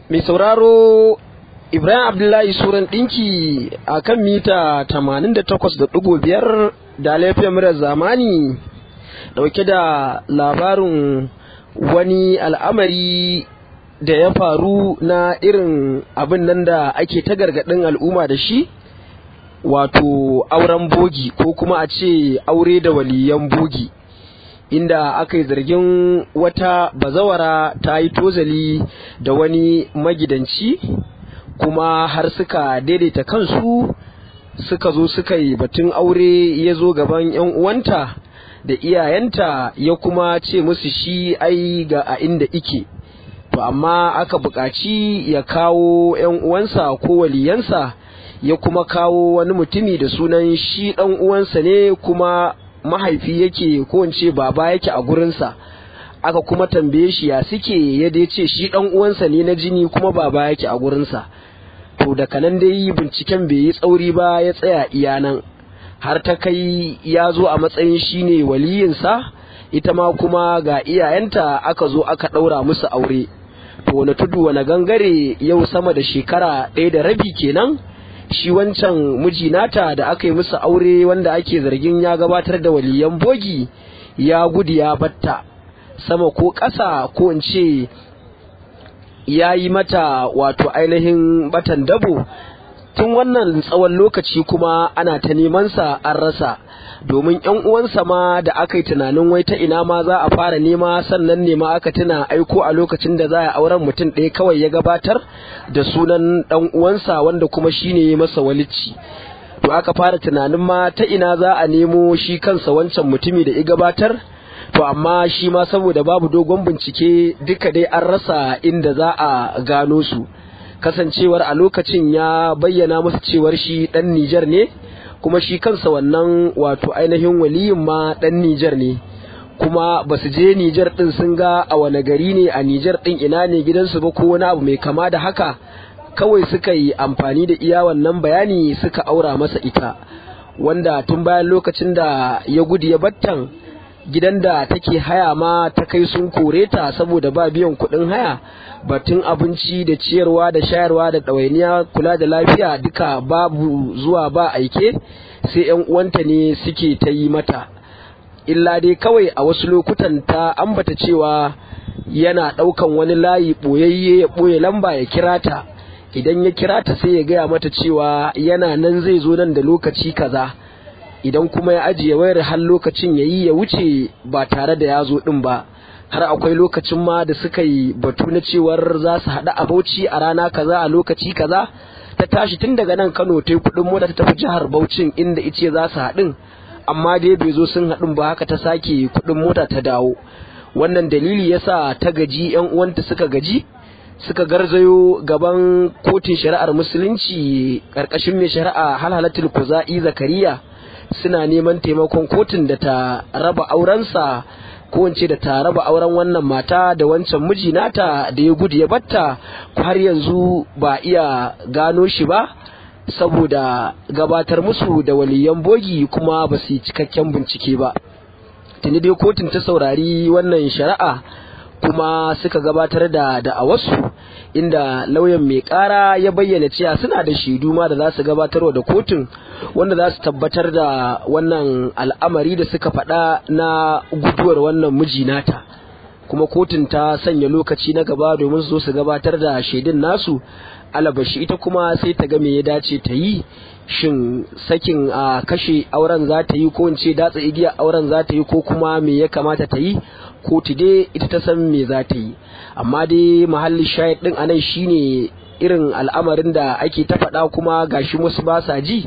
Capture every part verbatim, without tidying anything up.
Mai sauraro Ibrahim Abdullahi Suran ɗinki a kan mita tamanin da takwas da ɗigo biyar da laifin murar zamani ɗauke da labarin wani al'amari da ya faru na irin abin nan da ake ta gargaɗin al'umma da shi, wato auren bogi ko kuma a ce aure da waliyan bogi, inda aka yi zargin wata bazawara ta yi tozali da wani magidanci kuma har suka daidaita kansu suka zo suka yi batun aure, ya zo gaban yan uwanta da iyayenta ya kuma ce musu shi ai ga a inda ike, to amma aka buƙaci ya kawo yan uwansa ko waliyansa, ya kuma kawo wani mutumi da sunan shi ɗan uwansa ne kuma mahaifi yake ko in ce baba yake a gurinsa. Aka kuma tambaye shi ya suke, ya dai ce shi ɗan uwansa ne na jini kuma baba yake a gurinsa. To daga nan dai binciken bai yi tsauri ba, ya tsaya iya nan har ta kai ya zo a matsayin shi ne waliyinsa, ita ma kuma ga iyayenta aka zo aka ɗaura musu aure. To wani tudu wani gangare, yau sama da shekara ɗaya da rabi kenan shi wancan miji nata da aka yi musu aure wanda ake zargin ya gabatar da waliyan bogi ya gudu ya batta sama ko ƙasa, ko in ce ya yi mata wato ainihin batan dabo. Tun wannan tsawon lokaci kuma ana ta nemansa an rasa, domin yan uwansa ma da aka yi tunanin wai ta ina ma za a fara nema, sannan ne ma aka tuna aiko a lokacin da za a auren mutum ɗaya kawai ya gabatar da sunan ɗan uwansa wanda kuma shine masa walicci. To aka fara tunanin ma ta ina za a nemo shi kansa wancan mutumi da ya gabatar, to amma shi ma saboda babu dogon bincike duka dai an rasa inda za a gano su, kasancewar a lokacin ya bayyana musu cewar shi ɗan Nijar ne, kuma shi kansa wannan wato ainihin waliyin ma ɗan Nijar ne, kuma ba su je Nijar ɗin sun ga a wane gari ne a Nijar ɗin ina ne gidansu ba ko wani abu mai kama da haka, kawai suka yi amfani da iya wannan bayani suka aura masa ita, wanda tun bayan lokacin da ya gudu ya battan, gidan da take haya ma ta kai sun kore ta saboda ba biyan kuɗin haya, batun abinci da ciyarwa da shayarwa da ɗawainiya kula da lafiya duka babu zuwa ba aike, sai yan uwanta ne suke ta yi mata. Illa dai kawai a wasu lokutan ta ambata cewa yana ɗaukan wani layi ɓoyayye ya ɓoye lamba ya kira ta, idan ya kira ta sai ya gaya mata cewa yana nan zai zo nan da lokaci kaza, idan kuma ya ajiye wayar har lokacin ya yi ya wuce ba tare da ya zo ɗin ba. Har akwai lokacin ma da suka yi batu na cewar za su haɗu a Bauchi a rana kaza a lokaci kaza, ta tashi tun daga nan Kano ta yi kuɗin mota ta tafi jihar Bauchin inda ice za su haɗin, amma dai bai zo sun haɗin ba, haka ta sake kuɗin mota ta dawo. Wannan dalili yasa ta gaji, yan uwanta suka gaji, suka garzayo gaban kotun shari'ar musulunci ƙarƙashin mai shari'a Halhalatul Kuza'i Zakariya, suna neman taimakon kotun da ta raba aurensa, ko da ta raba auren wannan mata da wancan miji nata da ya gudu ya batta. Har yanzu ba iya gano shi ba saboda gabatar musu da waliyan bogi kuma ba su yi cikakken bincike ba. Tuni dai kotun ta saurari wannan shari'a kuma suka gabatar da da'awarsu, inda lauyan mai ƙara ya bayyana cewa suna da shaidu ma da za su gabatarwa da kotun wanda za su tabbatar da wannan al'amari da suka faɗa na guduwar wannan miji nata, kuma kotun ta sanya lokaci na gaba domin su zo su gabatar da shaidun nasu. Alabashi ita kuma sai ta ga me ya dace ta yi, shin sakin a kashe auren za ta yi, ko in ce datsa igiyar auren za ta yi, ko kuma me ya kamata ta yi. Kotu dai ita ta san me za ta yi, amma dai mahallin shahid din anan shine irin al'amarin da ake ta faɗa kuma gashi musu ba sa ji,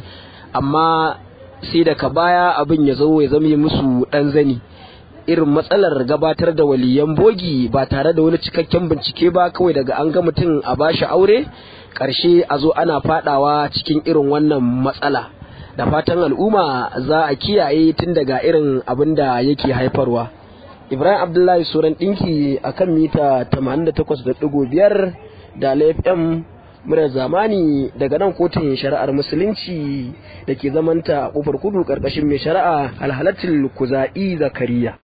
amma sai daga baya abin ya zo ya zame musu ɗan zani. Irin matsalar gabatar da waliyan bogi ba tare da wani cikakken bincike ba, kawai daga an ga mutum a bashi aure, ƙarshe a zo ana faɗawa cikin irin wannan matsala. Da fatan al'umma za a kiyaye tun daga irin abin da yake haifarwa. Ibrahim Abdullahi Suran ɗinki a kan mita tamanin da takwas da ɗigo biyar da F M murar zamani daga nan kotun shari'ar musulunci da ke zamanta ƙofar kudu ƙarƙashin mai shari'a Halhalatul Kuza'i Zakariya.